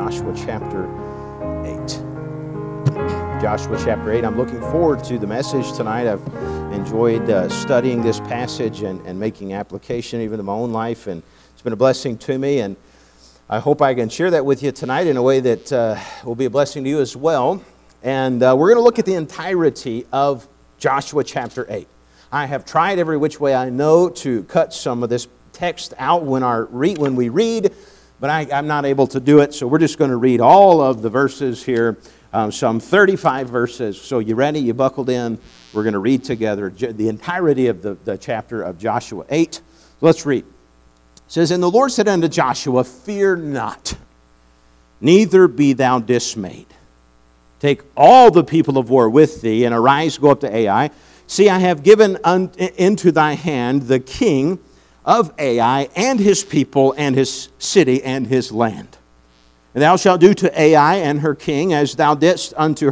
Joshua chapter 8. Joshua chapter 8. I'm looking forward to the message tonight. I've enjoyed studying this passage and making application even in my own life, and it's been a blessing to me, and I hope I can share that with you tonight in a way that will be a blessing to you as well. And we're going to look at the entirety of Joshua chapter 8. I have tried every which way I know to cut some of this text out when we read, but I'm not able to do it, so we're just going to read all of the verses here, some 35 verses. So you ready? You buckled in? We're going to read together the entirety of the chapter of Joshua 8. Let's read. It says, "And the Lord said unto Joshua, Fear not, neither be thou dismayed. Take all the people of war with thee, and arise, go up to Ai. See, I have given into thy hand the king of Ai, and his people, and his city, and his land. And thou shalt do to Ai and her king as thou didst unto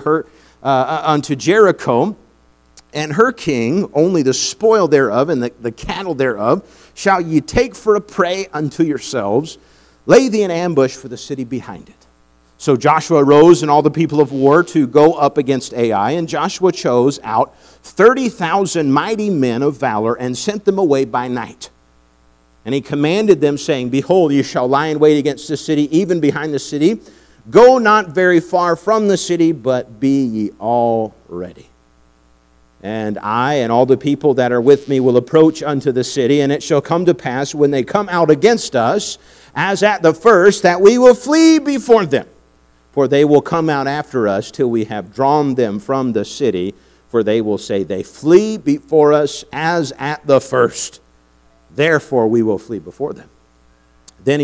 Jericho, and her king, only the spoil thereof, and the cattle thereof, shall ye take for a prey unto yourselves. Lay thee an ambush for the city behind it. So Joshua arose and all the people of war to go up against Ai, and Joshua chose out 30,000 mighty men of valor and sent them away by night. And he commanded them, saying, Behold, ye shall lie in wait against the city, even behind the city. Go not very far from the city, but be ye all ready. And I and all the people that are with me will approach unto the city, and it shall come to pass when they come out against us, as at the first, that we will flee before them. For they will come out after us till we have drawn them from the city. For they will say, They flee before us as at the first. Therefore we will flee before them. Then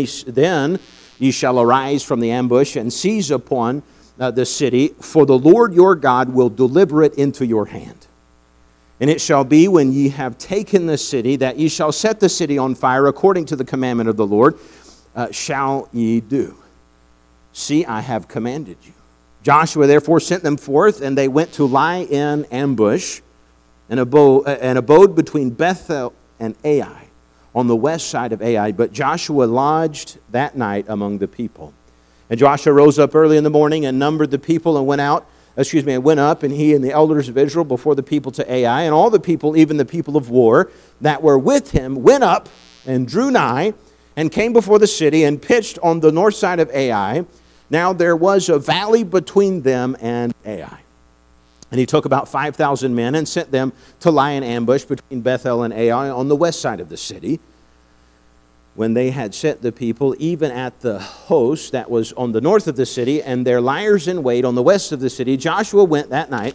ye shall arise from the ambush and seize upon the city, for the Lord your God will deliver it into your hand. And it shall be when ye have taken the city, that ye shall set the city on fire according to the commandment of the Lord, shall ye do. See, I have commanded you. Joshua therefore sent them forth, and they went to lie in ambush and abode between Bethel and Ai, on the west side of Ai. But Joshua lodged that night among the people. And Joshua rose up early in the morning and numbered the people and went up, and he and the elders of Israel before the people to Ai. And all the people, even the people of war that were with him, went up and drew nigh and came before the city and pitched on the north side of Ai. Now there was a valley between them and Ai. And he took about 5,000 men and sent them to lie in ambush between Bethel and Ai on the west side of the city. When they had set the people even at the host that was on the north of the city, and their liers in wait on the west of the city, Joshua went that night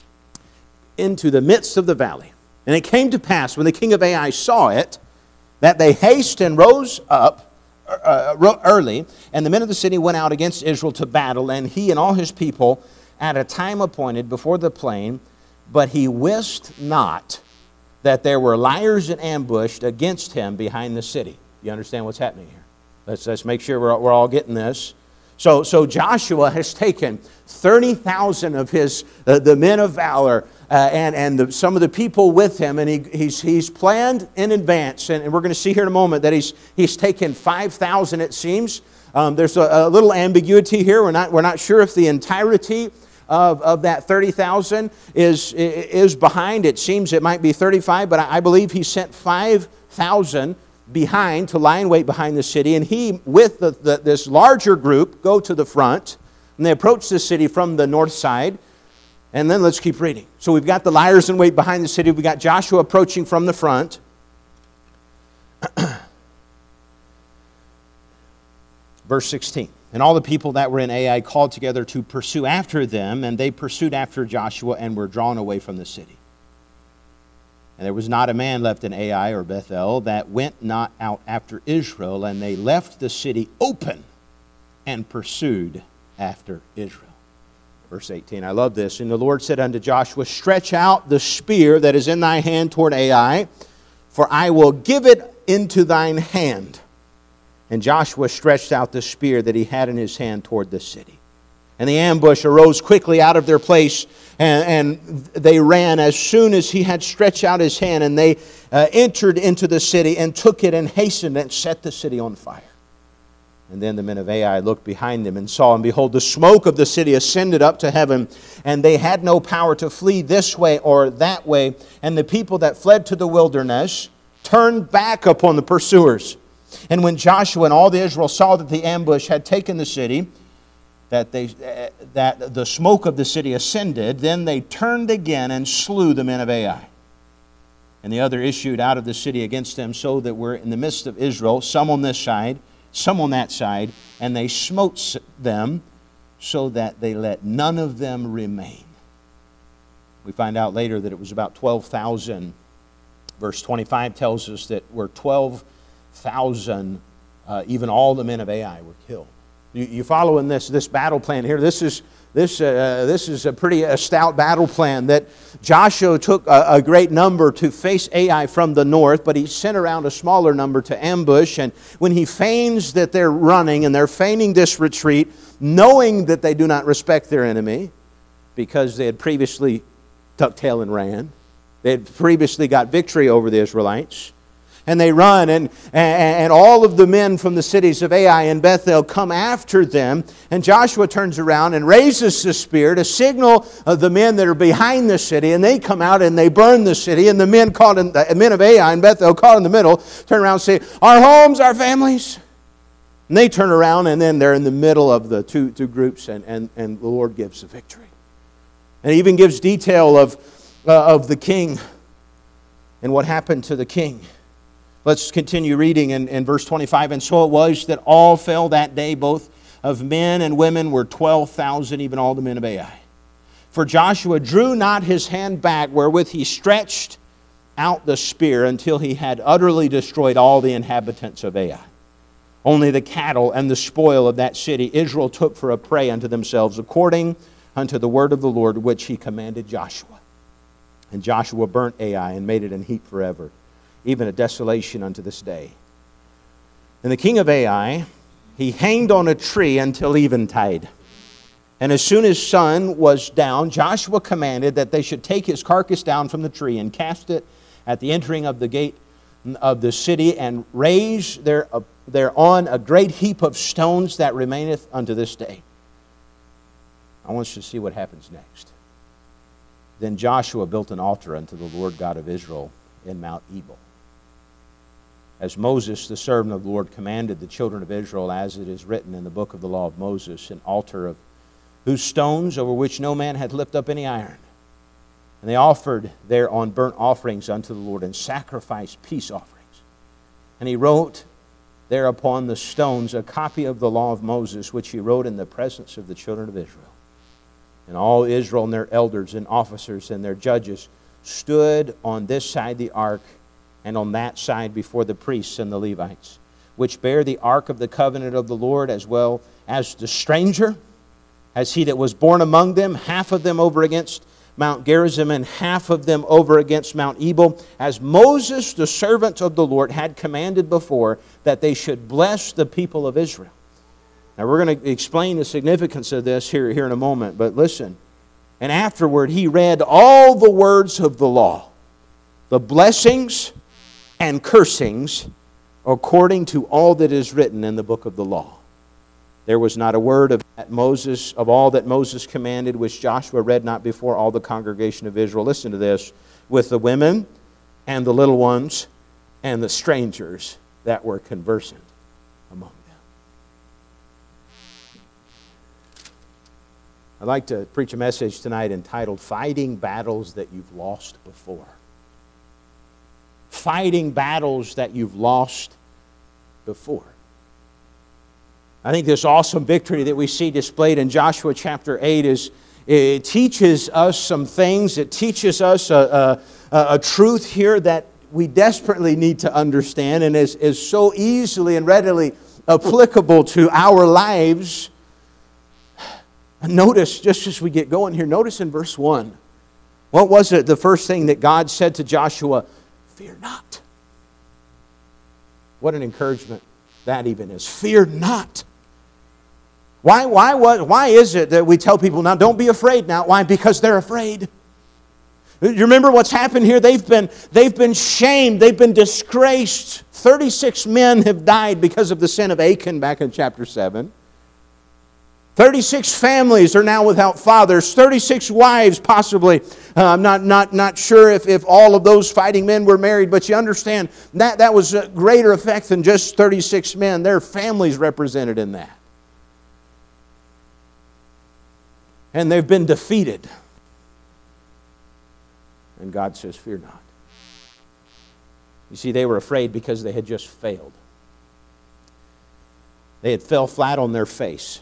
into the midst of the valley. And it came to pass, when the king of Ai saw it, that they hasted and rose up early, and the men of the city went out against Israel to battle, and he and all his people at a time appointed before the plain, but he wist not that there were liers and ambushed against him behind the city. You understand what's happening here? Let's make sure we're all getting this. So Joshua has taken 30,000 of the men of valor and some of the people with him, and he's planned in advance. And we're going to see here in a moment that he's taken 5,000. It seems there's a little ambiguity here. We're not sure if the entirety of that 30,000 is behind. It seems it might be 35, but I believe he sent 5,000 behind to lie in wait behind the city, and he with this larger group go to the front, and they approach the city from the north side. And then let's keep reading. So we've got the liers in wait behind the city. We've got Joshua approaching from the front. Verse 16. And all the people that were in Ai called together to pursue after them, and they pursued after Joshua and were drawn away from the city. And there was not a man left in Ai or Bethel that went not out after Israel, and they left the city open and pursued after Israel. Verse 18, I love this. And the Lord said unto Joshua, Stretch out the spear that is in thy hand toward Ai, for I will give it into thine hand. And Joshua stretched out the spear that he had in his hand toward the city. And the ambush arose quickly out of their place, and they ran as soon as he had stretched out his hand, and they entered into the city and took it and hastened and set the city on fire. And then the men of Ai looked behind them and saw, and behold, the smoke of the city ascended up to heaven, and they had no power to flee this way or that way. And the people that fled to the wilderness turned back upon the pursuers. And when Joshua and all the Israel saw that the ambush had taken the city, that the smoke of the city ascended, then they turned again and slew the men of Ai. And the other issued out of the city against them, so that were in the midst of Israel, some on this side, some on that side, and they smote them, so that they let none of them remain. We find out later that it was about 12,000. Verse 25 tells us that were 12,000, even all the men of Ai were killed. You following this battle plan here? This is a pretty stout battle plan that Joshua took a great number to face Ai from the north, but he sent around a smaller number to ambush. And when he feigns that they're running and they're feigning this retreat, knowing that they do not respect their enemy because they had previously tucked tail and ran, they had previously got victory over the Israelites. And they run, and all of the men from the cities of Ai and Bethel come after them. And Joshua turns around and raises the spear to signal the men that are behind the city. And they come out and they burn the city. And the men of Ai and Bethel caught in the middle turn around and say, "Our homes, our families." And they turn around, and then they're in the middle of the two groups, and the Lord gives the victory. And he even gives detail of the king and what happened to the king. Let's continue reading in verse 25. And so it was that all fell that day, both of men and women were 12,000, even all the men of Ai. For Joshua drew not his hand back, wherewith he stretched out the spear, until he had utterly destroyed all the inhabitants of Ai. Only the cattle and the spoil of that city Israel took for a prey unto themselves, according unto the word of the Lord, which he commanded Joshua. And Joshua burnt Ai, and made it an heap forever, even a desolation unto this day. And the king of Ai, he hanged on a tree until eventide. And as soon as sun was down, Joshua commanded that they should take his carcass down from the tree and cast it at the entering of the gate of the city, and raise thereon a great heap of stones that remaineth unto this day. I want you to see what happens next. Then Joshua built an altar unto the Lord God of Israel in Mount Ebal, as Moses, the servant of the Lord, commanded the children of Israel, as it is written in the book of the law of Moses, an altar of whose stones over which no man had lifted up any iron. And they offered thereon burnt offerings unto the Lord, and sacrificed peace offerings. And he wrote there upon the stones a copy of the law of Moses, which he wrote in the presence of the children of Israel. And all Israel and their elders and officers and their judges stood on this side the ark, and on that side before the priests and the Levites, which bear the ark of the covenant of the Lord, as well as the stranger, as he that was born among them, half of them over against Mount Gerizim, and half of them over against Mount Ebal, as Moses, the servant of the Lord, had commanded before, that they should bless the people of Israel. Now we're going to explain the significance of this here in a moment, but listen. And afterward he read all the words of the law, the blessings and cursings, according to all that is written in the book of the law. There was not a word of all that Moses commanded, which Joshua read not before all the congregation of Israel. Listen to this. With the women and the little ones and the strangers that were conversant among them. I'd like to preach a message tonight entitled, Fighting Battles That You've Lost Before. Fighting battles that you've lost before. I think this awesome victory that we see displayed in Joshua chapter 8 it teaches us some things. It teaches us a truth here that we desperately need to understand, and is so easily and readily applicable to our lives. Notice, just as we get going here, notice in verse 1, what was it, the first thing that God said to Joshua? Fear not. What an encouragement that even is. Fear not. Why is it that we tell people now, don't be afraid now? Why? Because they're afraid. You remember what's happened here? They've been shamed. They've been disgraced. 36 men have died because of the sin of Achan back in chapter 7. 36 families are now without fathers. 36 wives, possibly. I'm not sure if all of those fighting men were married, but you understand that was a greater effect than just 36 men. There are families represented in that. And they've been defeated. And God says, fear not. You see, they were afraid because they had just failed. They had fell flat on their face.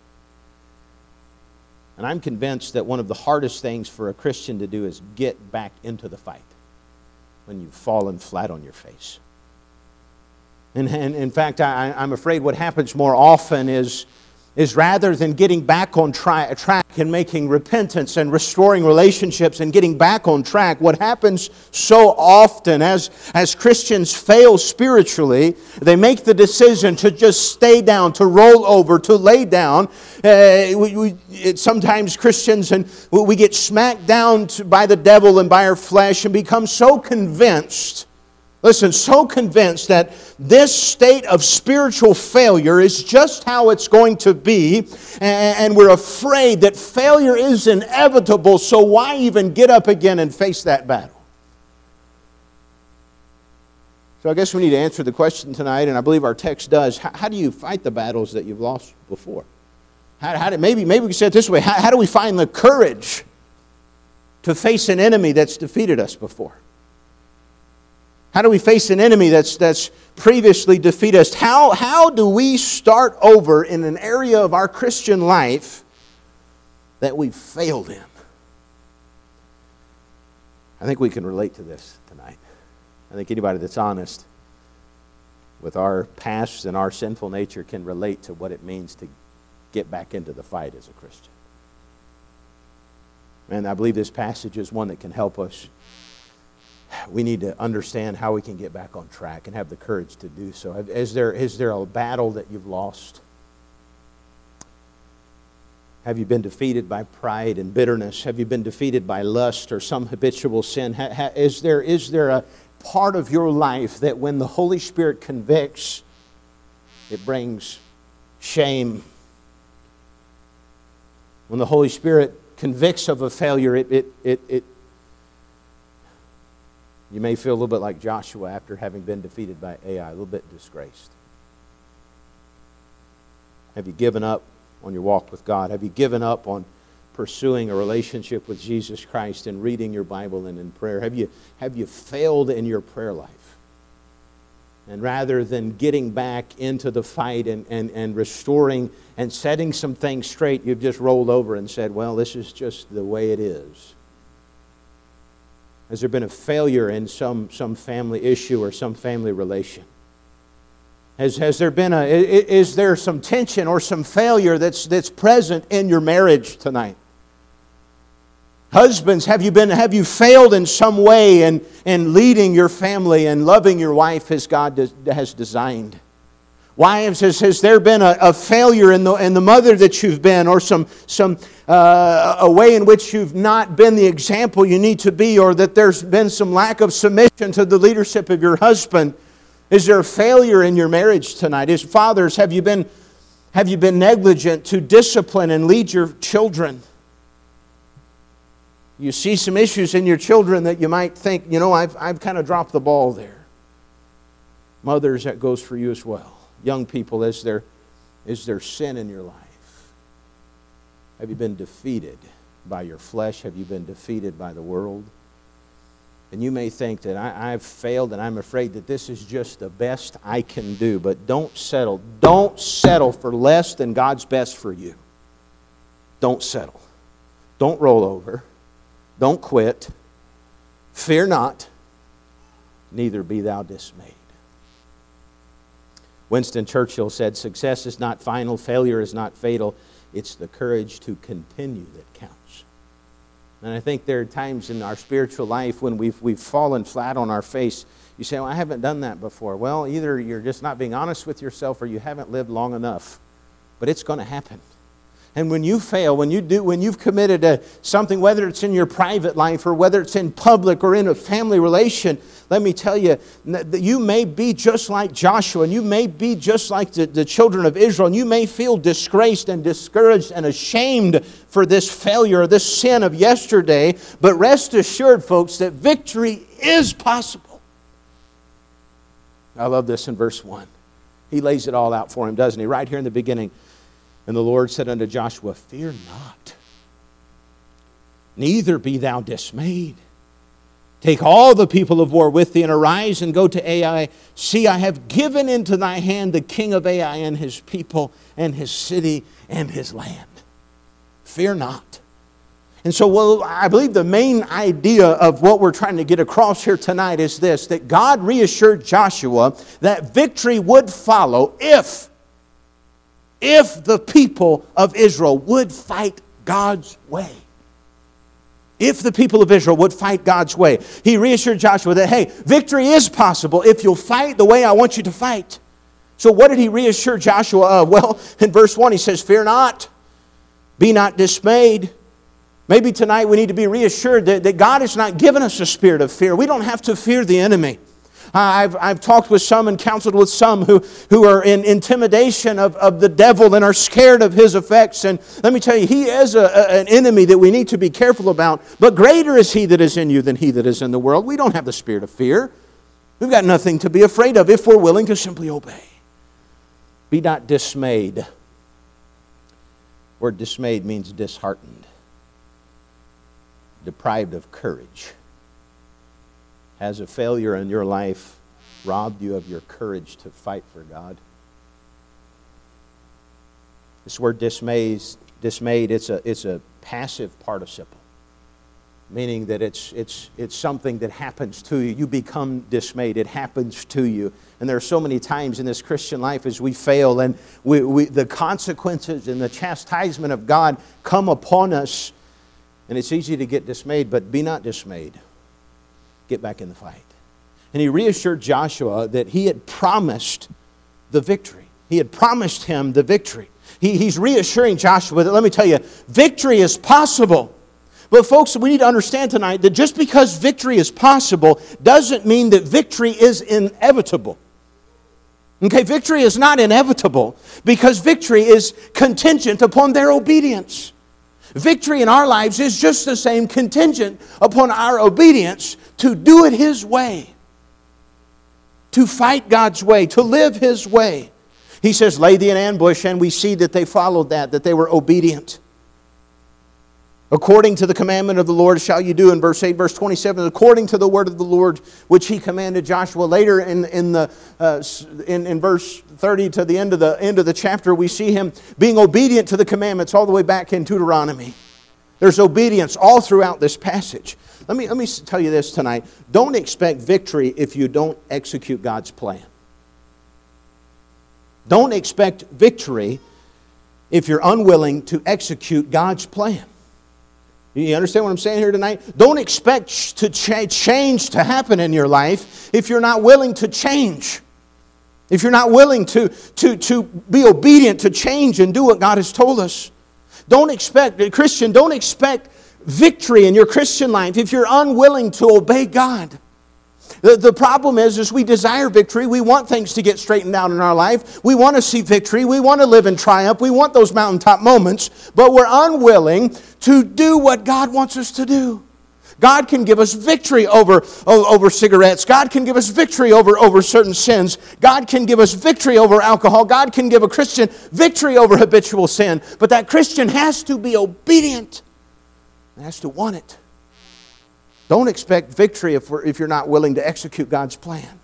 And I'm convinced that one of the hardest things for a Christian to do is get back into the fight when you've fallen flat on your face. And in fact, I'm afraid what happens more often is rather than getting back on track and making repentance and restoring relationships and getting back on track, what happens so often as Christians fail spiritually, they make the decision to just stay down, to roll over, to lay down. Sometimes Christians, and we get smacked down by the devil and by our flesh and become so convinced. Listen, so convinced that this state of spiritual failure is just how it's going to be, and we're afraid that failure is inevitable, so why even get up again and face that battle? So I guess we need to answer the question tonight, and I believe our text does. How do you fight the battles that you've lost before? Maybe we can say it this way. How do we find the courage to face an enemy that's defeated us before? How do we face an enemy that's previously defeated us? How do we start over in an area of our Christian life that we've failed in? I think we can relate to this tonight. I think anybody that's honest with our past and our sinful nature can relate to what it means to get back into the fight as a Christian. And I believe this passage is one that can help us. We need to understand how we can get back on track and have the courage to do so. Is there a battle that you've lost? Have you been defeated by pride and bitterness? Have you been defeated by lust or some habitual sin? Is there a part of your life that when the Holy Spirit convicts, it brings shame? When the Holy Spirit convicts of a failure, you may feel a little bit like Joshua after having been defeated by Ai, a little bit disgraced. Have you given up on your walk with God? Have you given up on pursuing a relationship with Jesus Christ and reading your Bible and in prayer? Have you failed in your prayer life? And rather than getting back into the fight and restoring and setting some things straight, you've just rolled over and said, well, this is just the way it is. Has there been a failure in some family issue or some family relation? Has there been is there some tension or some failure that's present in your marriage tonight? Husbands, have you failed in some way in leading your family and loving your wife as God has designed? Wives, has there been a failure in the mother that you've been, or a way in which you've not been the example you need to be, or that there's been some lack of submission to the leadership of your husband? Is there a failure in your marriage tonight? As fathers, have you been negligent to discipline and lead your children? You see some issues in your children that you might think, I've kind of dropped the ball there. Mothers, that goes for you as well. Young people, is there sin in your life? Have you been defeated by your flesh? Have you been defeated by the world? And you may think that I've failed and I'm afraid that this is just the best I can do. But don't settle. Don't settle for less than God's best for you. Don't settle. Don't roll over. Don't quit. Fear not, neither be thou dismayed. Winston Churchill said, success is not final, failure is not fatal. It's the courage to continue that counts. And I think there are times in our spiritual life when we've fallen flat on our face. You say, well, I haven't done that before. Well, either you're just not being honest with yourself or you haven't lived long enough. But it's going to happen. And when you fail, when you've committed something, whether it's in your private life or whether it's in public or in a family relation, let me tell you, that you may be just like Joshua, and you may be just like the children of Israel, and you may feel disgraced and discouraged and ashamed for this failure or this sin of yesterday, but rest assured, folks, that victory is possible. I love this in verse 1. He lays it all out for him, doesn't he? Right here in the beginning. And the Lord said unto Joshua, fear not, neither be thou dismayed. Take all the people of war with thee, and arise and go to Ai. See, I have given into thy hand the king of Ai and his people and his city and his land. Fear not. And so, I believe the main idea of what we're trying to get across here tonight is this, that God reassured Joshua that victory would follow if the people of Israel would fight God's way. If the people of Israel would fight God's way. He reassured Joshua that, hey, victory is possible if you'll fight the way I want you to fight. So what did he reassure Joshua of? Well, in verse 1 he says, fear not, be not dismayed. Maybe tonight we need to be reassured that God has not given us a spirit of fear. We don't have to fear the enemy. I've talked with some and counseled with some who are in intimidation of the devil and are scared of his effects. And let me tell you, he is an enemy that we need to be careful about. But greater is he that is in you than he that is in the world. We don't have the spirit of fear. We've got nothing to be afraid of if we're willing to simply obey. Be not dismayed. The word dismayed means disheartened, deprived of courage. Has a failure in your life robbed you of your courage to fight for God? This word dismayed, it's a passive participle, meaning that it's something that happens to you. You become dismayed. It happens to you. And there are so many times in this Christian life as we fail and the consequences and the chastisement of God come upon us, and it's easy to get dismayed, but be not dismayed. Get back in the fight. And he reassured Joshua that he had promised the victory. He had promised him the victory. He's reassuring Joshua that, let me tell you, victory is possible. But folks, we need to understand tonight that just because victory is possible doesn't mean that victory is inevitable. Okay, victory is not inevitable because victory is contingent upon their obedience. Victory in our lives is just the same, contingent upon our obedience to do it His way, to fight God's way, to live His way. He says, lay thee in ambush, and we see that they followed that they were obedient. According to the commandment of the Lord shall you do, in verse 8, verse 27, according to the word of the Lord which He commanded Joshua. Later in verse 30 to the end of the chapter, we see him being obedient to the commandments all the way back in Deuteronomy. There's obedience all throughout this passage. Let me tell you this tonight. Don't expect victory if you don't execute God's plan. Don't expect victory if you're unwilling to execute God's plan. You understand what I'm saying here tonight? Don't expect to change to happen in your life if you're not willing to change. If you're not willing to be obedient to change and do what God has told us. Don't expect victory in your Christian life if you're unwilling to obey God. The problem is we desire victory. We want things to get straightened out in our life. We want to see victory. We want to live in triumph. We want those mountaintop moments. But we're unwilling to do what God wants us to do. God can give us victory over cigarettes. God can give us victory over certain sins. God can give us victory over alcohol. God can give a Christian victory over habitual sin. But that Christian has to be obedient. And has to want it. Don't expect victory if you're not willing to execute God's plan. It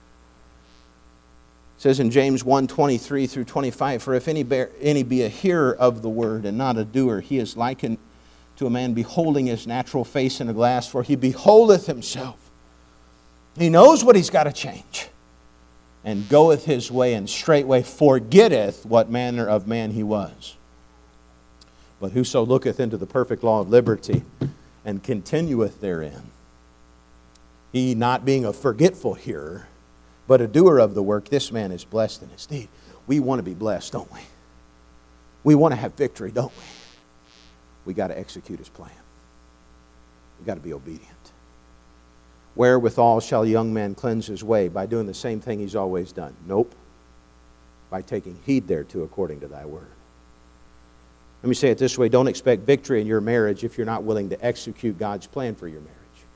says in James 1:23 through 25, for if any be a hearer of the word and not a doer, he is likened to a man beholding his natural face in a glass, for he beholdeth himself. He knows what he's got to change, and goeth his way, and straightway forgetteth what manner of man he was. But whoso looketh into the perfect law of liberty, and continueth therein, he not being a forgetful hearer, but a doer of the work, this man is blessed in his deed. We want to be blessed, don't we? We want to have victory, don't we? We got to execute His plan. We got to be obedient. Wherewithal shall a young man cleanse his way? By doing the same thing he's always done. Nope. By taking heed thereto according to thy word. Let me say it this way. Don't expect victory in your marriage if you're not willing to execute God's plan for your marriage.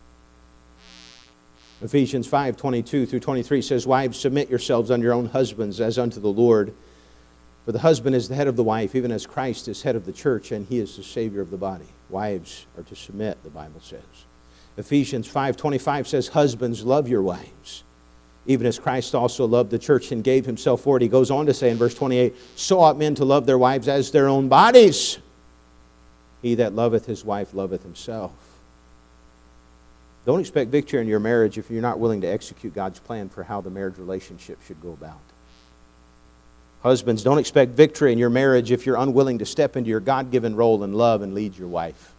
Ephesians 5:22-23 says, Wives, submit yourselves unto your own husbands as unto the Lord. For the husband is the head of the wife, even as Christ is head of the church, and He is the Savior of the body. Wives are to submit, the Bible says. Ephesians 5:25 says, Husbands, love your wives, even as Christ also loved the church and gave Himself for it. He goes on to say in verse 28, So ought men to love their wives as their own bodies. He that loveth his wife loveth himself. Don't expect victory in your marriage if you're not willing to execute God's plan for how the marriage relationship should go about. Husbands, don't expect victory in your marriage if you're unwilling to step into your God-given role and love and lead your wife.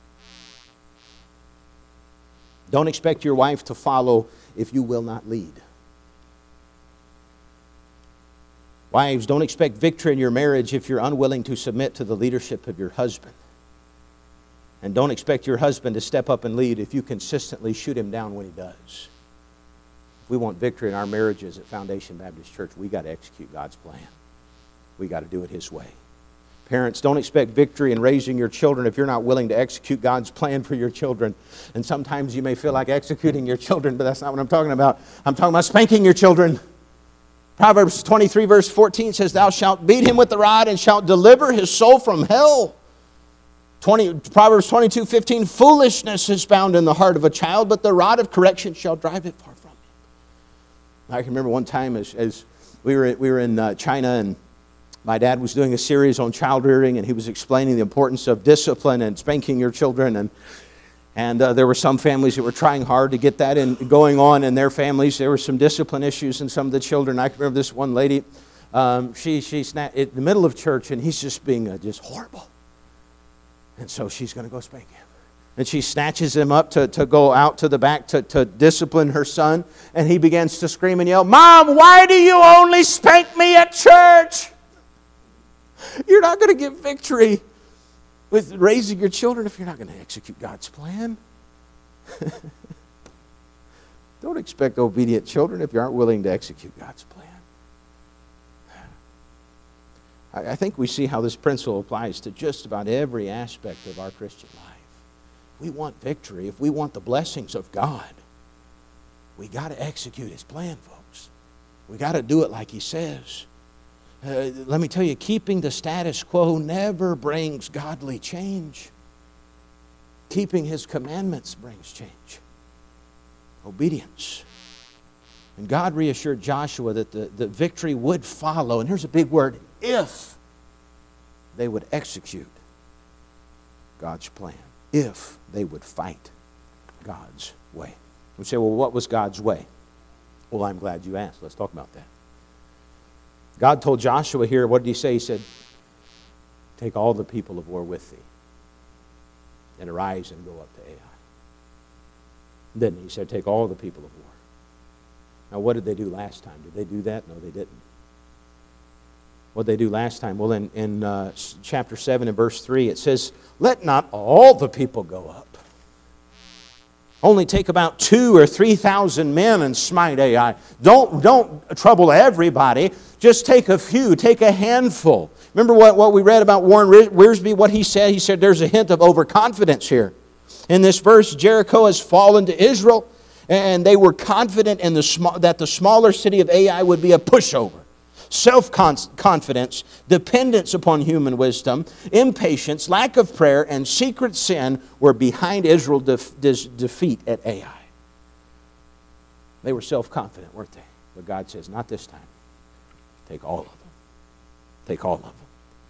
Don't expect your wife to follow if you will not lead. Wives, don't expect victory in your marriage if you're unwilling to submit to the leadership of your husband. And don't expect your husband to step up and lead if you consistently shoot him down when he does. If we want victory in our marriages at Foundation Baptist Church, we got to execute God's plan. We got to do it His way. Parents, don't expect victory in raising your children if you're not willing to execute God's plan for your children. And sometimes you may feel like executing your children, but that's not what I'm talking about. I'm talking about spanking your children. Proverbs 23 verse 14 says, Thou shalt beat him with the rod and shalt deliver his soul from hell. Proverbs 22:15, Foolishness is found in the heart of a child, but the rod of correction shall drive it far from him. I can remember one time as we were in China, and my dad was doing a series on child rearing, and he was explaining the importance of discipline and spanking your children. And there were some families that were trying hard to get that going on in their families. There were some discipline issues in some of the children. I can remember this one lady, she snapped in the middle of church, and he's just being just horrible. And so she's going to go spank him. And she snatches him up to go out to the back to discipline her son. And he begins to scream and yell, Mom, why do you only spank me at church? You're not going to get victory with raising your children if you're not going to execute God's plan. Don't expect obedient children if you aren't willing to execute God's plan. I think we see how this principle applies to just about every aspect of our Christian life. We want victory. If we want the blessings of God, we got to execute His plan, folks. We got to do it like He says. Let me tell you, keeping the status quo never brings godly change. Keeping His commandments brings change. Obedience. And God reassured Joshua that the victory would follow. And here's a big word, if they would execute God's plan. If they would fight God's way. We say, well, what was God's way? Well, I'm glad you asked. Let's talk about that. God told Joshua here, what did He say? He said, take all the people of war with thee and arise and go up to Ai. Then He said, take all the people of war. Now, what did they do last time? Did they do that? No, they didn't. What did they do last time? Well, in chapter 7 and verse 3, it says, let not all the people go up. Only take about 2,000 or 3,000 men and smite Ai. Don't trouble everybody. Just take a few. Take a handful. Remember what we read about Warren Wiersbe, what he said? He said there's a hint of overconfidence here. In this verse, Jericho has fallen to Israel, and they were confident in that the smaller city of Ai would be a pushover. Self-confidence, dependence upon human wisdom, impatience, lack of prayer, and secret sin were behind Israel's defeat at Ai. They were self-confident, weren't they? But God says, not this time. Take all of them. Take all of them.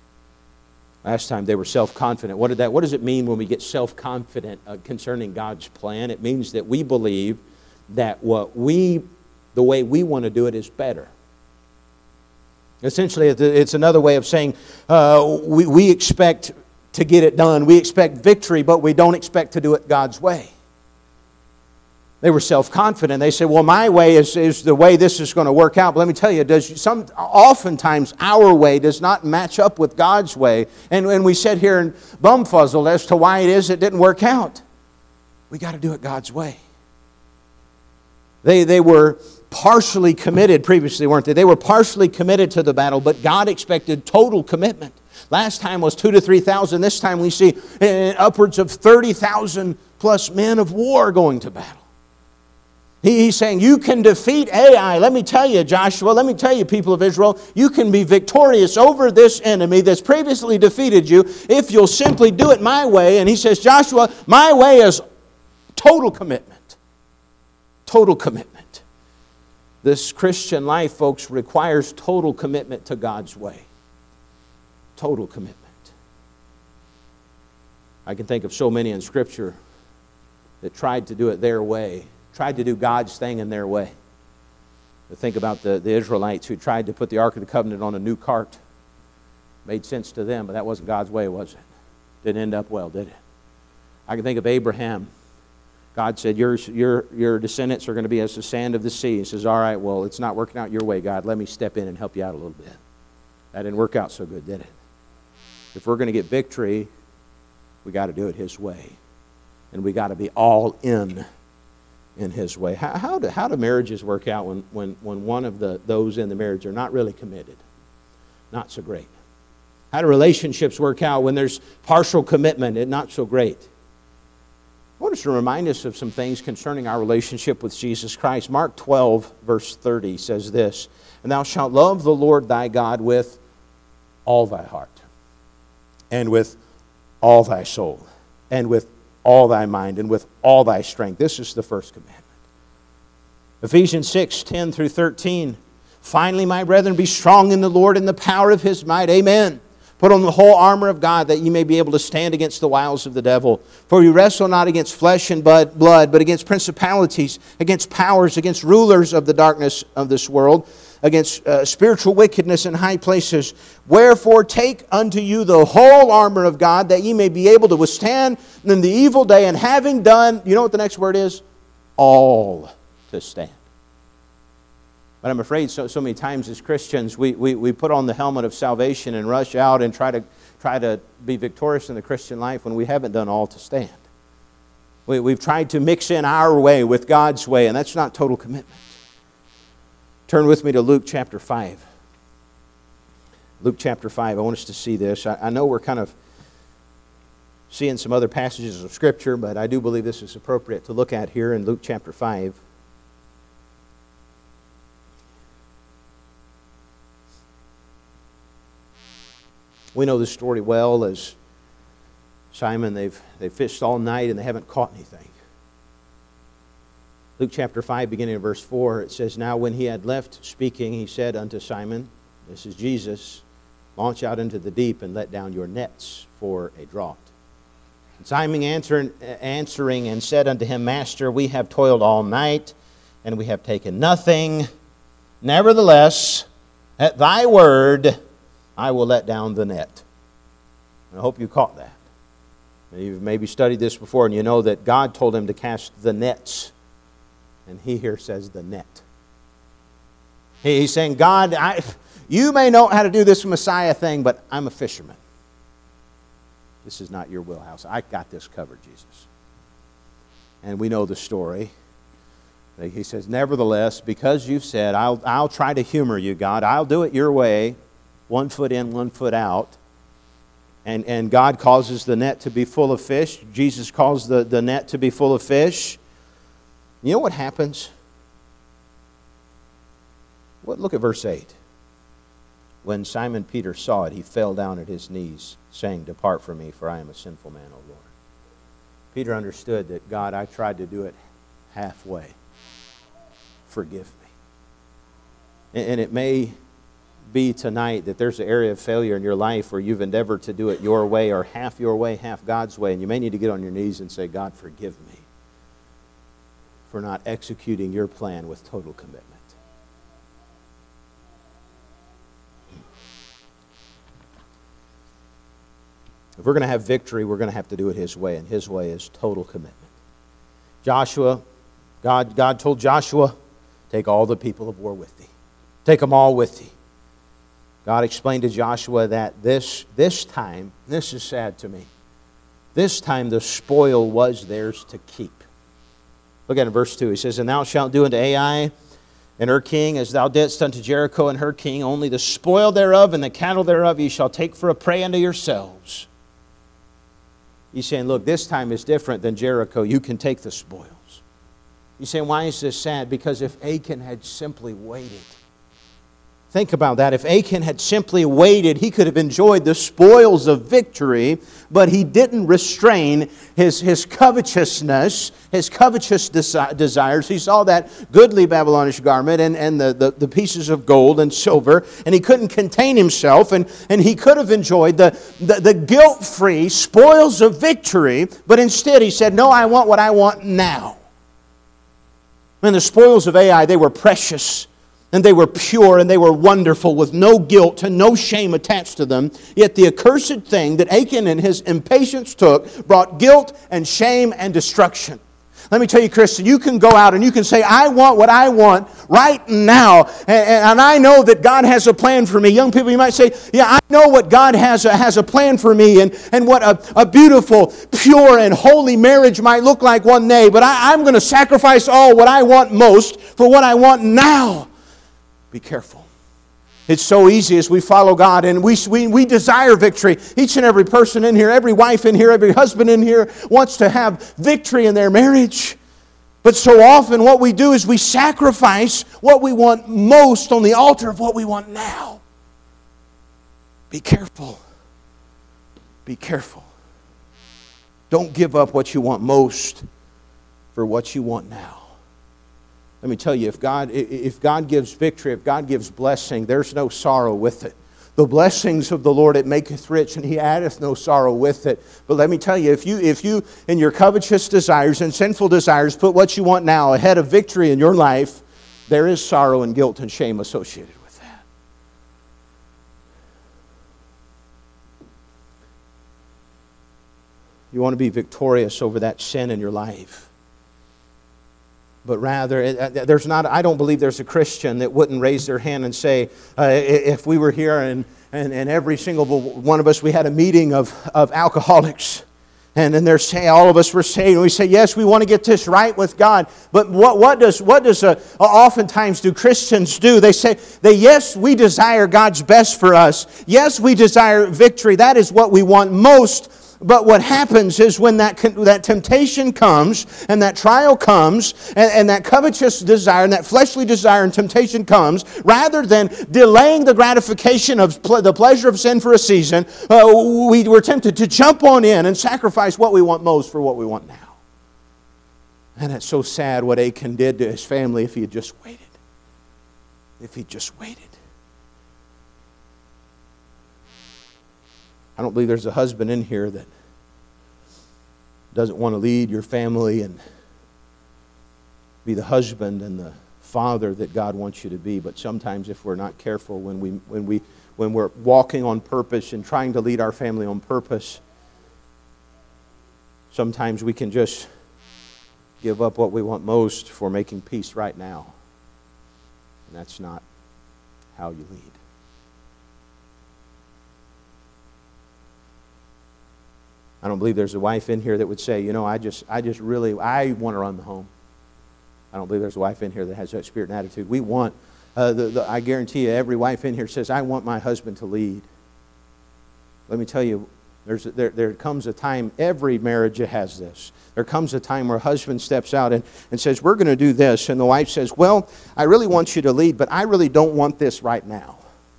Last time they were self-confident. What does it mean when we get self-confident concerning God's plan? It means that we believe that the way we want to do it is better. Essentially, it's another way of saying we expect to get it done. We expect victory, but we don't expect to do it God's way. They were self-confident. They said, well, my way is the way this is going to work out. But let me tell you, oftentimes our way does not match up with God's way. And we sit here and bumfuzzled as to why it is it didn't work out. We got to do it God's way. They were partially committed previously, weren't they? They were partially committed to the battle, but God expected total commitment. Last time was 2,000 to 3,000. This time we see upwards of 30,000 plus men of war going to battle. He's saying, you can defeat Ai. Let me tell you, Joshua, let me tell you, people of Israel, you can be victorious over this enemy that's previously defeated you if you'll simply do it my way. And he says, Joshua, my way is total commitment. Total commitment. This Christian life, folks, requires total commitment to God's way. Total commitment. I can think of so many in Scripture that tried to do it their way, tried to do God's thing in their way. I think about the Israelites who tried to put the Ark of the Covenant on a new cart. Made sense to them, but that wasn't God's way, was it? Didn't end up well, did it? I can think of Abraham. God said, your descendants are going to be as the sand of the sea. He says, all right, well, it's not working out your way, God. Let me step in and help you out a little bit. That didn't work out so good, did it? If we're going to get victory, we got to do it His way. And we got to be all in His way. How do marriages work out when one of those in the marriage are not really committed? Not so great. How do relationships work out when there's partial commitment and not so great? I want us to remind us of some things concerning our relationship with Jesus Christ. Mark 12, verse 30 says this, and thou shalt love the Lord thy God with all thy heart, and with all thy soul, and with all thy mind, and with all thy strength. This is the first commandment. Ephesians 6, 10 through 13. Finally, my brethren, be strong in the Lord and the power of His might. Amen. Put on the whole armor of God, that ye may be able to stand against the wiles of the devil. For we wrestle not against flesh and blood, but against principalities, against powers, against rulers of the darkness of this world, against spiritual wickedness in high places. Wherefore take unto you the whole armor of God, that ye may be able to withstand in the evil day, and having done, you know what the next word is? All to stand. But I'm afraid so many times as Christians, we put on the helmet of salvation and rush out and try to be victorious in the Christian life when we haven't done all to stand. We've tried to mix in our way with God's way, and that's not total commitment. Turn with me to Luke chapter 5. Luke chapter 5, I want us to see this. I know we're kind of seeing some other passages of Scripture, but I do believe this is appropriate to look at here in Luke chapter 5. We know this story well as Simon, they've fished all night and they haven't caught anything. Luke chapter 5, beginning in verse 4, it says, now when he had left speaking, he said unto Simon, this is Jesus, launch out into the deep and let down your nets for a draught. And Simon answering and said unto him, Master, we have toiled all night, and we have taken nothing. Nevertheless, at thy word, I will let down the net. And I hope you caught that. You've maybe studied this before, and you know that God told him to cast the nets. And he here says the net. He's saying, God, you may know how to do this Messiah thing, but I'm a fisherman. This is not your wheelhouse. I got this covered, Jesus. And we know the story. He says, nevertheless, because you've said, I'll try to humor you, God. I'll do it your way. 1 foot in, 1 foot out. And God causes the net to be full of fish. Jesus caused the net to be full of fish. You know what happens? Look at verse 8. When Simon Peter saw it, he fell down at his knees, saying, depart from me, for I am a sinful man, O Lord. Peter understood that, God, I tried to do it halfway. Forgive me. And it may be tonight that there's an area of failure in your life where you've endeavored to do it your way, or half your way, half God's way, and you may need to get on your knees and say, God, forgive me for not executing your plan with total commitment. If we're going to have victory, we're going to have to do it His way, and His way is total commitment. Joshua, God told Joshua, take all the people of war with thee. Take them all with thee. God explained to Joshua that this time, this is sad to me, this time the spoil was theirs to keep. Look at it in verse 2. He says, and thou shalt do unto Ai and her king as thou didst unto Jericho and her king, only the spoil thereof and the cattle thereof ye shall take for a prey unto yourselves. He's saying, look, this time is different than Jericho. You can take the spoils. He's saying, why is this sad? Because if Achan had simply waited, think about that. If Achan had simply waited, he could have enjoyed the spoils of victory, but he didn't restrain his covetousness, his covetous desires. He saw that goodly Babylonish garment and the pieces of gold and silver, and he couldn't contain himself, and he could have enjoyed the guilt-free spoils of victory, but instead he said, no, I want what I want now. And the spoils of Ai, they were precious, and they were pure, and they were wonderful, with no guilt and no shame attached to them. Yet the accursed thing that Achan and his impatience took brought guilt and shame and destruction. Let me tell you, Christian, you can go out and you can say, I want what I want right now. And I know that God has a plan for me. Young people, you might say, yeah, I know what God has a plan for me and what a beautiful, pure, and holy marriage might look like one day. But I'm going to sacrifice all what I want most for what I want now. Be careful. It's so easy as we follow God and we desire victory. Each and every person in here, every wife in here, every husband in here wants to have victory in their marriage. But so often what we do is we sacrifice what we want most on the altar of what we want now. Be careful. Be careful. Don't give up what you want most for what you want now. Let me tell you, if God gives victory, if God gives blessing, there's no sorrow with it. The blessings of the Lord, it maketh rich, and He addeth no sorrow with it. But let me tell you, if you in your covetous desires and sinful desires put what you want now ahead of victory in your life, there is sorrow and guilt and shame associated with that. You want to be victorious over that sin in your life. But rather, I don't believe there's a Christian that wouldn't raise their hand and say, if we were here and every single one of us, we had a meeting of alcoholics, and then all of us were saying, and we say, yes, we want to get this right with God. But what does oftentimes do Christians do? They say, yes, we desire God's best for us. Yes, we desire victory. That is what we want most. But what happens is when that temptation comes and that trial comes and that covetous desire and that fleshly desire and temptation comes, rather than delaying the gratification of the pleasure of sin for a season, we were tempted to jump on in and sacrifice what we want most for what we want now. And it's so sad what Achan did to his family if he had just waited. If he just waited. I don't believe there's a husband in here that doesn't want to lead your family and be the husband and the father that God wants you to be. But sometimes if we're not careful, when we're walking on purpose and trying to lead our family on purpose, sometimes we can just give up what we want most for making peace right now. And that's not how you lead. I don't believe there's a wife in here that would say, I want to run the home. I don't believe there's a wife in here that has that spirit and attitude. We want, I guarantee you, every wife in here says, I want my husband to lead. Let me tell you, there comes a time, every marriage has this. There comes a time where a husband steps out and says, we're going to do this. And the wife says, well, I really want you to lead, but I really don't want this right now.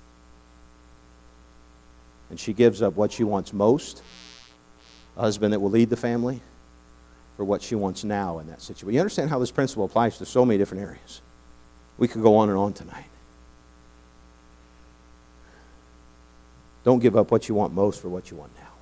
And she gives up what she wants most. A husband that will lead the family for what she wants now in that situation. You understand how this principle applies to so many different areas. We could go on and on tonight. Don't give up what you want most for what you want now.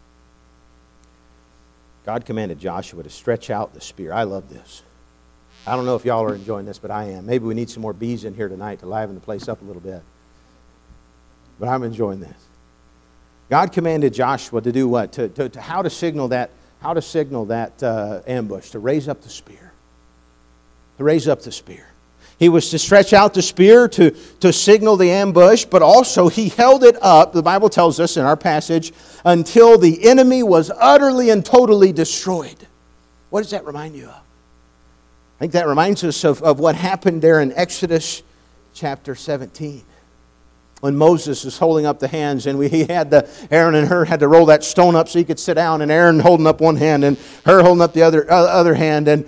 God commanded Joshua to stretch out the spear. I love this. I don't know if y'all are enjoying this, but I am. Maybe we need some more bees in here tonight to liven the place up a little bit. But I'm enjoying this. God commanded Joshua to do what? How to signal that ambush, to raise up the spear. to raise up the spear. He was to stretch out the spear to signal the ambush, but also he held it up, the Bible tells us in our passage, until the enemy was utterly and totally destroyed. What does that remind you of? I think that reminds us of what happened there in Exodus chapter 17. When Moses was holding up the hands, and Aaron and Hur had to roll that stone up so he could sit down, and Aaron holding up one hand and Hur holding up the other hand, and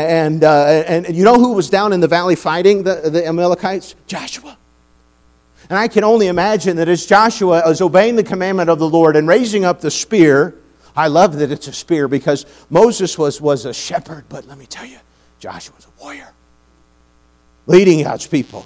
you know who was down in the valley fighting the Amalekites? Joshua. And I can only imagine that as Joshua is obeying the commandment of the Lord and raising up the spear, I love that it's a spear because Moses was a shepherd, but let me tell you, Joshua was a warrior, leading God's people.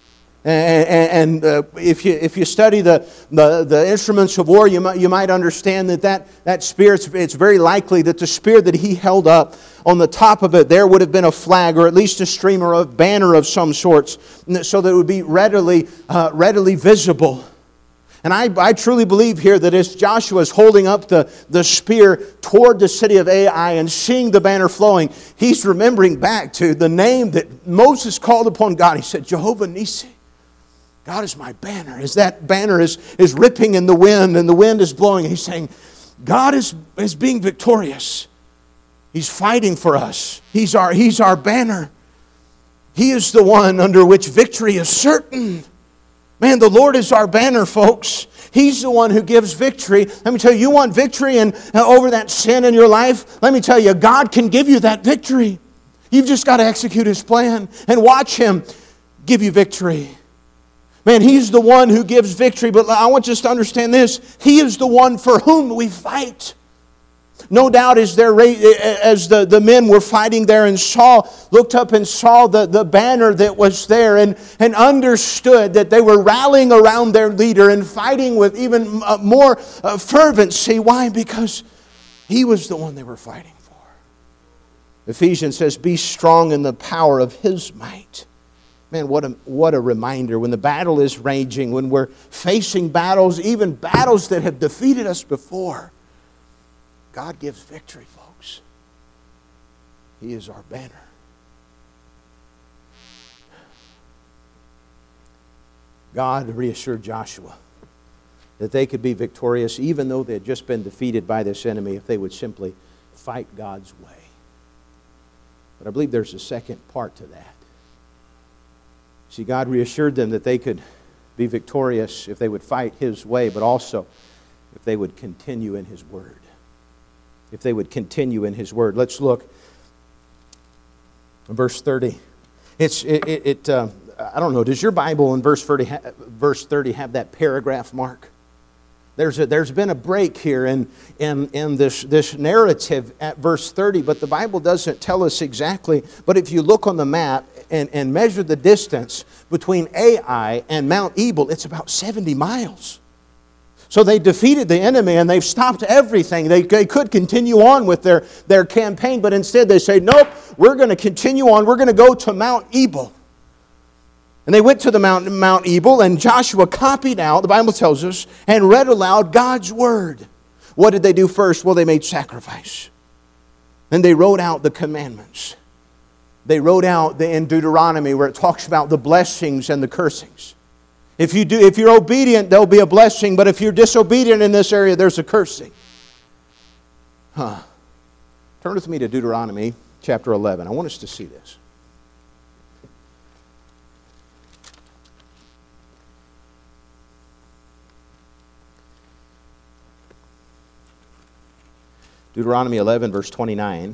And if you study the instruments of war, you might understand that spear, it's very likely that the spear that he held up, on the top of it there would have been a flag or at least a streamer or a banner of some sorts, so that it would be readily visible. And I truly believe here that as Joshua is holding up the spear toward the city of Ai and seeing the banner flowing, he's remembering back to the name that Moses called upon God. He said, Jehovah Nissi. God is my banner. As that banner is ripping in the wind and the wind is blowing, he's saying, God is being victorious. He's fighting for us. He's our banner. He is the one under which victory is certain. Man, the Lord is our banner, folks. He's the one who gives victory. Let me tell you want victory over that sin in your life? Let me tell you, God can give you that victory. You've just got to execute His plan and watch Him give you victory. Man, He's the one who gives victory, but I want us to understand this. He is the one for whom we fight. No doubt as the men were fighting there, and Saul looked up and saw the banner that was there and understood that they were rallying around their leader and fighting with even more fervency. Why? Because he was the one they were fighting for. Ephesians says, be strong in the power of His might. Man, what a reminder. When the battle is raging, when we're facing battles, even battles that have defeated us before, God gives victory, folks. He is our banner. God reassured Joshua that they could be victorious even though they had just been defeated by this enemy if they would simply fight God's way. But I believe there's a second part to that. See, God reassured them that they could be victorious if they would fight His way, but also if they would continue in His Word. If they would continue in His Word. Let's look at verse 30. I don't know, does your Bible in verse 30 have that paragraph mark? There's been a break here in this narrative at verse 30, but the Bible doesn't tell us exactly. But if you look on the map and measure the distance between Ai and Mount Ebal, it's about 70 miles. So they defeated the enemy and they've stopped everything. They could continue on with their campaign, but instead they say, nope, we're going to continue on. We're going to go to Mount Ebal. And they went to the Mount Ebal, and Joshua copied out, the Bible tells us, and read aloud God's Word. What did they do first? Well, they made sacrifice. Then they wrote out the commandments. They wrote out in Deuteronomy where it talks about the blessings and the cursings. If you're obedient, there'll be a blessing, but if you're disobedient in this area, there's a cursing. Turn with me to Deuteronomy chapter 11. I want us to see this. Deuteronomy 11, verse 29.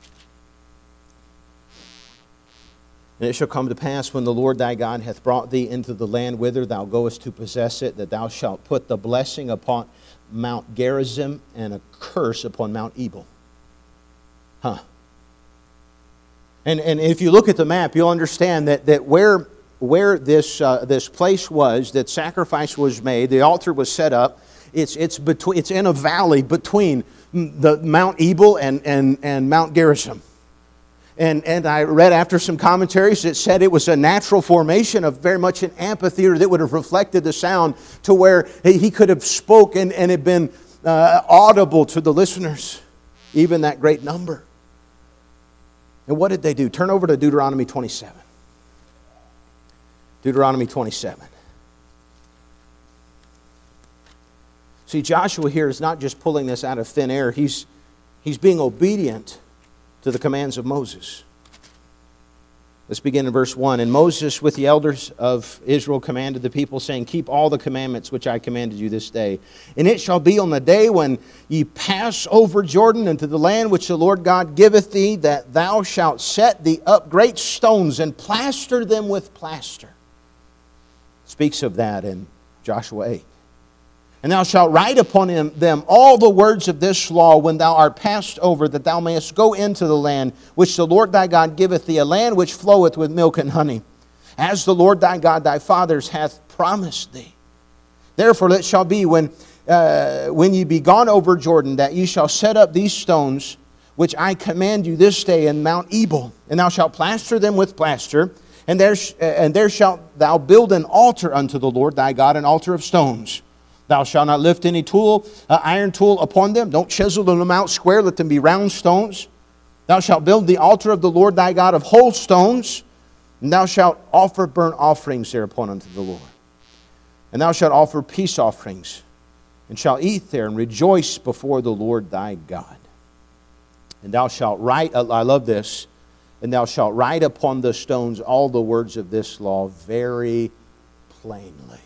And it shall come to pass when the Lord thy God hath brought thee into the land whither thou goest to possess it, that thou shalt put the blessing upon Mount Gerizim and a curse upon Mount Ebal. And if you look at the map, you'll understand that where this place was, that sacrifice was made, the altar was set up, it's in a valley between the Mount Ebal and Mount Gerizim. And I read after some commentaries, it said it was a natural formation of very much an amphitheater that would have reflected the sound to where he could have spoken and had been audible to the listeners, even that great number. And what did they do? Turn over to Deuteronomy 27. Deuteronomy 27. See, Joshua here is not just pulling this out of thin air. He's being obedient to the commands of Moses. Let's begin in verse 1. And Moses with the elders of Israel commanded the people, saying, keep all the commandments which I commanded you this day. And it shall be on the day when ye pass over Jordan into the land which the Lord God giveth thee, that thou shalt set thee up great stones and plaster them with plaster. Speaks of that in Joshua 8. And thou shalt write upon them all the words of this law when thou art passed over, that thou mayest go into the land which the Lord thy God giveth thee, a land which floweth with milk and honey, as the Lord thy God thy fathers hath promised thee. Therefore it shall be when ye be gone over Jordan, that ye shall set up these stones which I command you this day in Mount Ebal, and thou shalt plaster them with plaster, and there shalt thou build an altar unto the Lord thy God, an altar of stones. Thou shalt not lift any iron tool upon them. Don't chisel them out square. Let them be round stones. Thou shalt build the altar of the Lord thy God of whole stones. And thou shalt offer burnt offerings thereupon unto the Lord. And thou shalt offer peace offerings. And shalt eat there and rejoice before the Lord thy God. And thou shalt write, I love this, and thou shalt write upon the stones all the words of this law very plainly.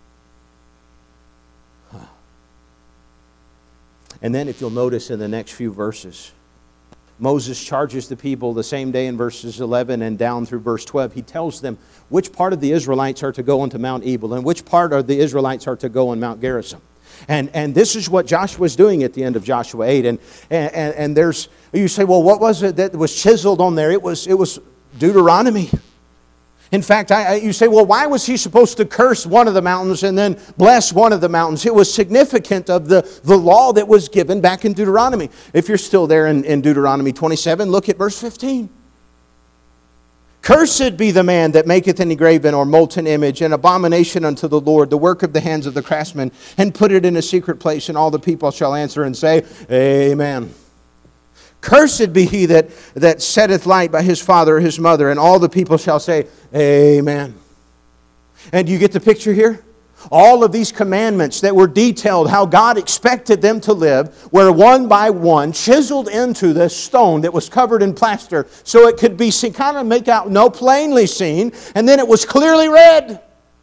And then if you'll notice in the next few verses, Moses charges the people the same day in verses 11 and down through verse 12. He tells them which part of the Israelites are to go into Mount Ebal and which part of the Israelites are to go on Mount Gerizim. And this is what Joshua's doing at the end of Joshua 8. And there's, you say, well, what was it that was chiseled on there? It was Deuteronomy. In fact, you say, well, why was he supposed to curse one of the mountains and then bless one of the mountains? It was significant of the law that was given back in Deuteronomy. If you're still there in Deuteronomy 27, look at verse 15. Cursed be the man that maketh an engraven or molten image, an abomination unto the Lord, the work of the hands of the craftsman, and put it in a secret place, and all the people shall answer and say, Amen. Cursed be he that setteth light by his father or his mother, and all the people shall say, Amen. And do you get the picture here? All of these commandments that were detailed, how God expected them to live, were one by one chiseled into this stone that was covered in plaster so it could be seen, kind of make out, no, plainly seen, and then it was clearly read.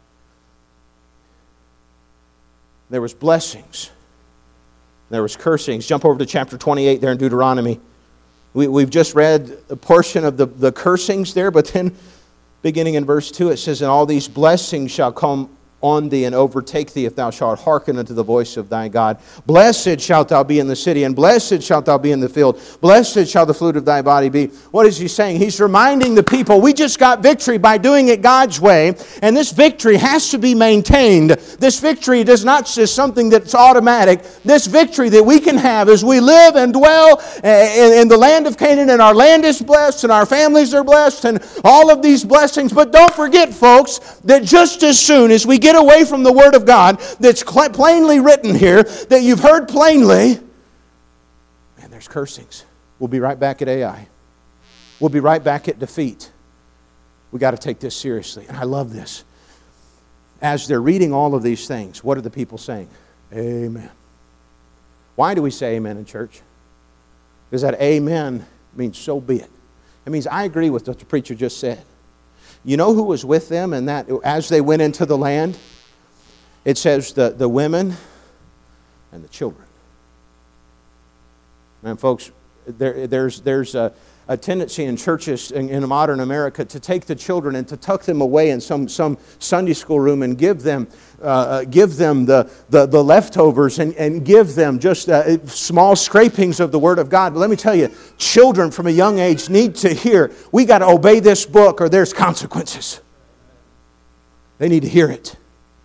There was blessings. There was cursings. Jump over to chapter 28 there in Deuteronomy. We've just read a portion of the cursings there, but then beginning in verse 2 it says, and all these blessings shall come on thee and overtake thee if thou shalt hearken unto the voice of thy God. Blessed shalt thou be in the city, and blessed shalt thou be in the field. Blessed shall the fruit of thy body be. What is he saying? He's reminding the people, we just got victory by doing it God's way, and this victory has to be maintained. This victory does not just something that's automatic. This victory that we can have as we live and dwell in the land of Canaan, and our land is blessed, and our families are blessed, and all of these blessings. But don't forget, folks, that just as soon as we get away from the Word of God that's plainly written here, that you've heard plainly, and there's cursings. We'll be right back at Ai. We'll be right back at defeat. We got to take this seriously. And I love this. As they're reading all of these things, what are the people saying? Amen. Why do we say amen in church? Because that amen means so be it. It means I agree with what the preacher just said. You know who was with them and that as they went into the land? It says the women and the children. Man, folks, there's a tendency in churches in modern America to take the children and to tuck them away in some Sunday school room and give them the leftovers and give them just small scrapings of the Word of God. But let me tell you, children from a young age need to hear, we got to obey this book or there's consequences. They need to hear it.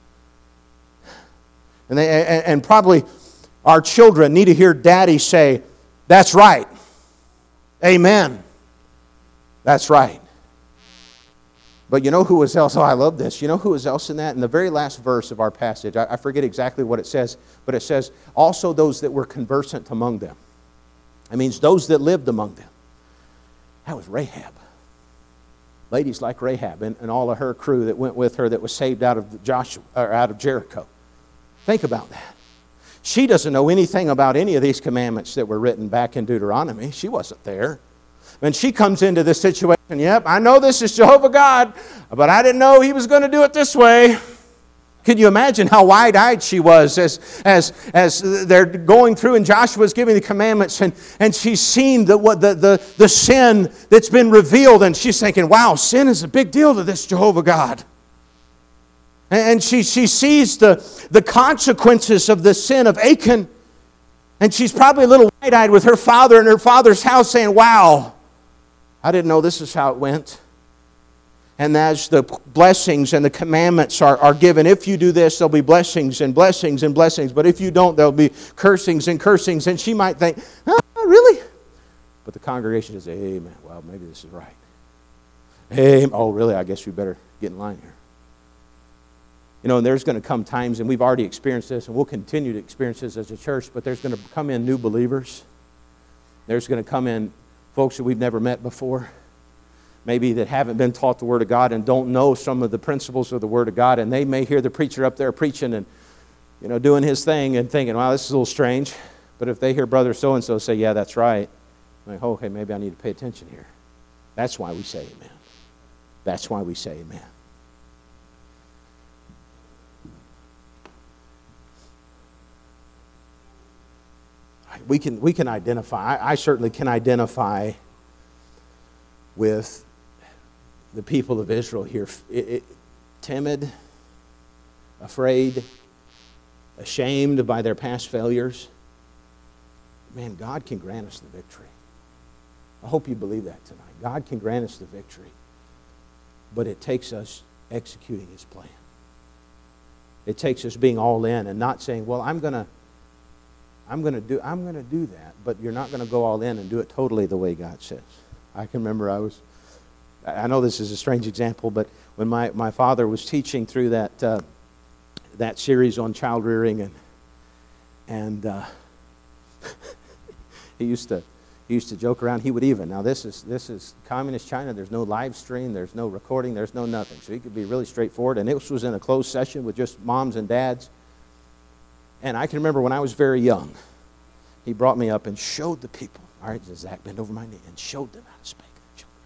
And probably our children need to hear Daddy say, that's right. Amen. That's right. But you know who was else? Oh, I love this. You know who was else in that? In the very last verse of our passage, I forget exactly what it says, but it says, also those that were conversant among them. It means those that lived among them. That was Rahab. Ladies like Rahab and all of her crew that went with her that was saved out of Jericho. Think about that. She doesn't know anything about any of these commandments that were written back in Deuteronomy. She wasn't there. When she comes into this situation, yep, I know this is Jehovah God, but I didn't know He was going to do it this way. Can you imagine how wide-eyed she was as they're going through and Joshua's giving the commandments and she's seen the sin that's been revealed and she's thinking, wow, sin is a big deal to this Jehovah God. And she sees the consequences of the sin of Achan and she's probably a little wide-eyed with her father in her father's house saying, wow, I didn't know this is how it went. And as the blessings and the commandments are given, if you do this, there'll be blessings and blessings and blessings. But if you don't, there'll be cursings and cursings. And she might think, oh, really? But the congregation says, amen. Well, maybe this is right. Amen. Oh, really? I guess we better get in line here. You know, and there's going to come times, and we've already experienced this, and we'll continue to experience this as a church, but there's going to come in new believers. There's going to come in folks that we've never met before. Maybe that haven't been taught the Word of God and don't know some of the principles of the Word of God, and they may hear the preacher up there preaching and, you know, doing his thing and thinking, wow, this is a little strange. But if they hear Brother so-and-so say, yeah, that's right, I'm like, oh, okay, maybe I need to pay attention here. That's why we say amen. That's why we say amen. We can identify, I certainly can identify with the people of Israel here, timid, afraid, ashamed by their past failures. Man, God can grant us the victory. I hope you believe that tonight. God can grant us the victory, but it takes us executing His plan. It takes us being all in and not saying, well, I'm going to do that, but you're not going to go all in and do it totally the way God says. I can remember I know this is a strange example, but when my father was teaching through that series on child rearing and he used to joke around. He would even, now this is communist China. There's no live stream, there's no recording, there's no nothing. So he could be really straightforward. And this was in a closed session with just moms and dads. And I can remember when I was very young, he brought me up and showed the people. All right, Zach, bend over my knee, and showed them how to spank their children.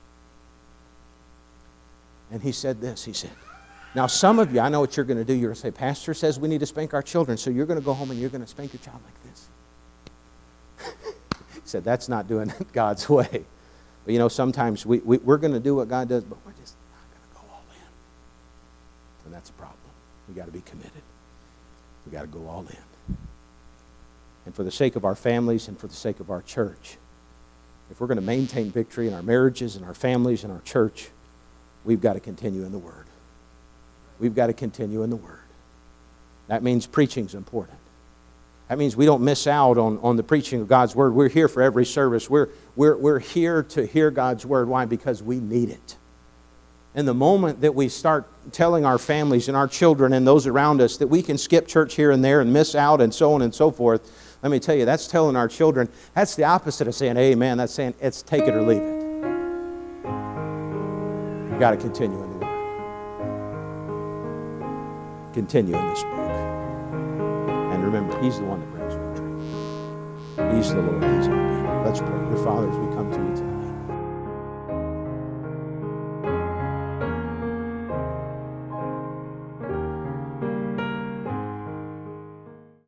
And he said this, he said, now some of you, I know what you're going to do. You're going to say, Pastor says we need to spank our children, so you're going to go home and you're going to spank your child like this. He said, that's not doing it God's way. But you know, sometimes we're going to do what God does, but we're just not going to go all in. And that's a problem. We've got to be committed. We've got to go all in. And for the sake of our families and for the sake of our church, if we're going to maintain victory in our marriages and our families and our church, we've got to continue in the Word. We've got to continue in the Word. That means preaching's important. That means we don't miss out on the preaching of God's Word. We're here for every service. We're here to hear God's Word. Why? Because we need it. And the moment that we start telling our families and our children and those around us that we can skip church here and there and miss out and so on and so forth, let me tell you, that's telling our children, that's the opposite of saying amen. That's saying it's take it or leave it. You've got to continue in the Word. Continue in this book. And remember, He's the one that brings victory. He's the Lord. He's our banner. Let's pray. Dear Father, as we come to you tonight,